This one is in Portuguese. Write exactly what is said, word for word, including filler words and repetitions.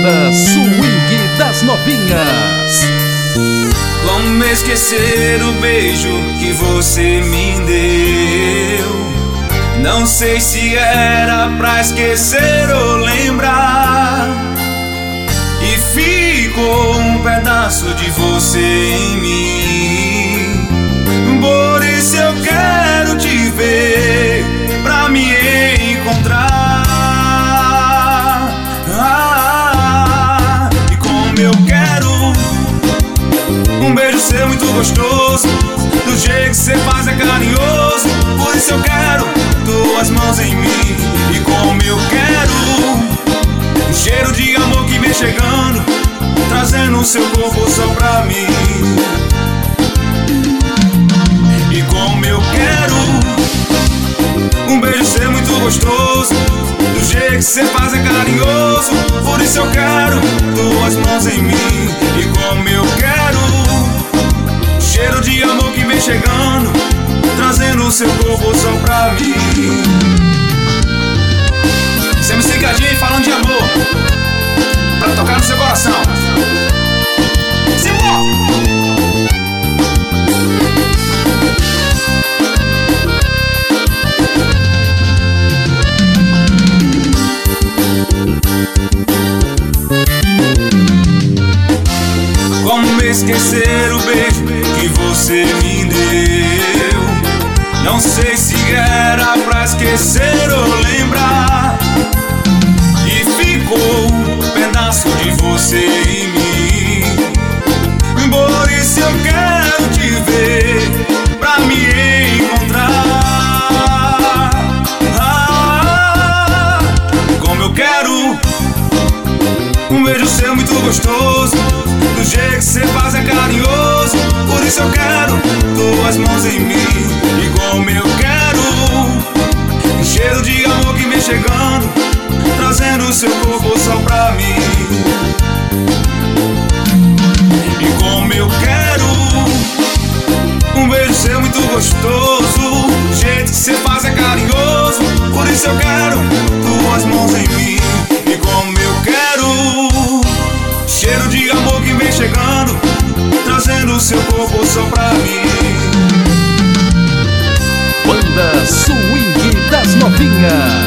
Banda Swing das Novinhas. Como esquecer o beijo que você me deu? Não sei se era pra esquecer ou lembrar. E ficou um pedaço de você em mim. Por isso eu quero te ver, pra me encontrar. Ah, e como eu quero um beijo seu muito gostoso, do jeito que você faz é carinhoso. Por isso eu quero tuas mãos em mim. E como eu quero um cheiro de amor que vem chegando, trazendo o seu corpo só pra mim. E como eu quero um beijo seu muito gostoso, do jeito que você faz é carinhoso. Por isso eu quero tuas mãos em mim. E como eu quero cheiro de amor que vem chegando, trazendo o seu corpo só pra mim. Sempre cicadinha e falando de amor, pra tocar no seu coração. Simbora! Como esquecer o beijo que você me deu? Não sei se era pra esquecer ou lembrar. E ficou um pedaço de você em mim. Por isso eu quero te ver, pra me encontrar. Ah, como eu quero um beijo seu muito gostoso, do jeito que você faz é carinhoso. Por isso eu quero tuas mãos em mim. E como eu quero um cheiro de amor que vem chegando, trazendo o seu corpo só pra mim. E como eu quero um beijo seu muito gostoso, do jeito que você faz é carinhoso. Por isso eu quero tuas mãos em mim. E como eu quero cheiro de amor que vem chegando, trazendo o seu corpo só pra mim. Banda Swing das Novinhas.